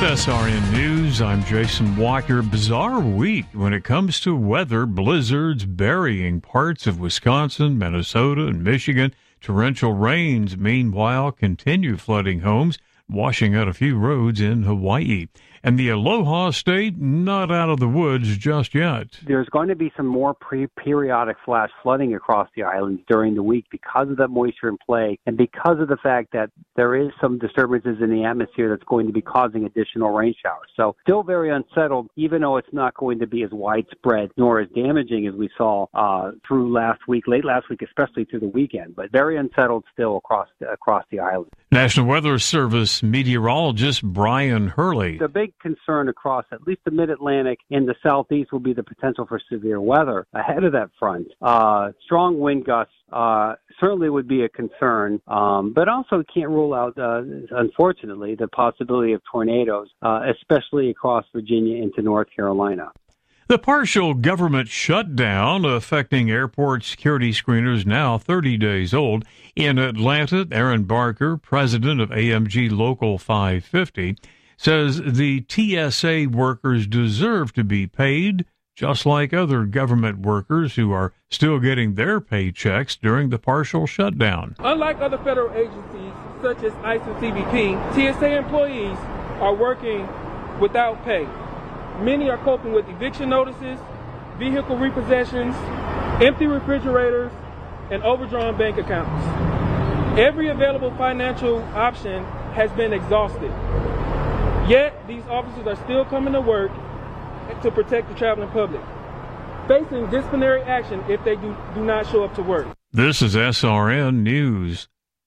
SRN News, I'm Jason Walker. Bizarre week when it comes to weather. Blizzards burying parts of Wisconsin, Minnesota, and Michigan. Torrential rains, meanwhile, continue flooding homes, washing out a few roads in Hawaii. And the Aloha State not out of the woods just yet. There's going to be some more periodic flash flooding across the islands during the week because of that moisture in play and because of the fact that there is some disturbances in the atmosphere that's going to be causing additional rain showers. So still very unsettled, even though it's not going to be as widespread nor as damaging as we saw through last week, late last week, especially through the weekend, but very unsettled still across the island. National Weather Service meteorologist Brian Hurley. The big concern across at least the mid-Atlantic and the southeast will be the potential for severe weather ahead of that front. Strong wind gusts certainly would be a concern, but also can't rule out, unfortunately, the possibility of tornadoes, especially across Virginia into North Carolina. The partial government shutdown affecting airport security screeners now 30 days old. In Atlanta, Aaron Barker, president of AMG Local 550, says the TSA workers deserve to be paid just like other government workers who are still getting their paychecks during the partial shutdown. Unlike other federal agencies such as ICE and CBP, TSA employees are working without pay. Many are coping with eviction notices, vehicle repossessions, empty refrigerators, and overdrawn bank accounts. Every available financial option has been exhausted. Yet, these officers are still coming to work to protect the traveling public, facing disciplinary action if they do not show up to work. This is SRN News.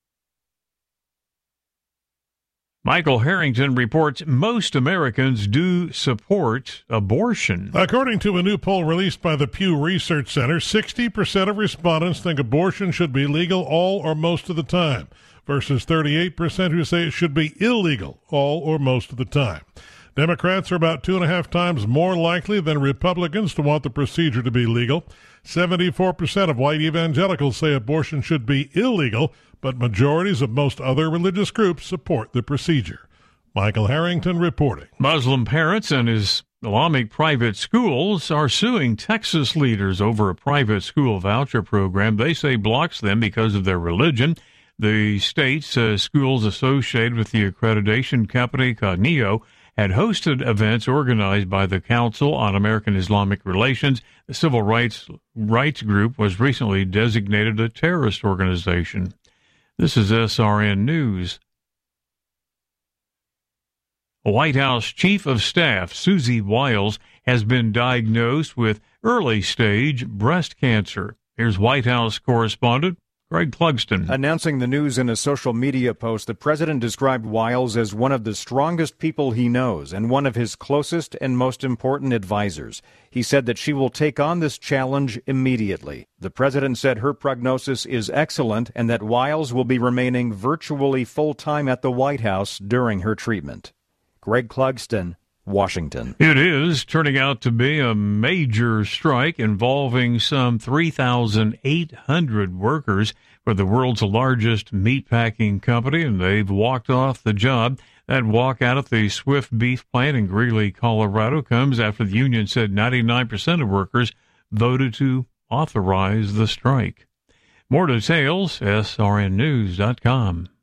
Michael Harrington reports most Americans do support abortion. According to a new poll released by the Pew Research Center, 60% of respondents think abortion should be legal all or most of the time, versus 38% who say it should be illegal all or most of the time. Democrats are about 2.5 times more likely than Republicans to want the procedure to be legal. 74% of white evangelicals say abortion should be illegal, but majorities of most other religious groups support the procedure. Michael Harrington reporting. Muslim parents and Islamic private schools are suing Texas leaders over a private school voucher program they say blocks them because of their religion. The state's schools associated with the accreditation company Cognio had hosted events organized by the Council on American Islamic Relations. The civil rights group was recently designated a terrorist organization. This is SRN News. White House Chief of Staff Susie Wiles has been diagnosed with early-stage breast cancer. Here's White House correspondent Greg Clugston. Announcing the news in a social media post, the president described Wiles as one of the strongest people he knows and one of his closest and most important advisors. He said that she will take on this challenge immediately. The president said her prognosis is excellent and that Wiles will be remaining virtually full-time at the White House during her treatment. Greg Clugston, Washington. It is turning out to be a major strike involving some 3,800 workers for the world's largest meatpacking company, and they've walked off the job. That walkout at the Swift Beef plant in Greeley, Colorado, comes after the union said 99% of workers voted to authorize the strike. More details, srnnews.com.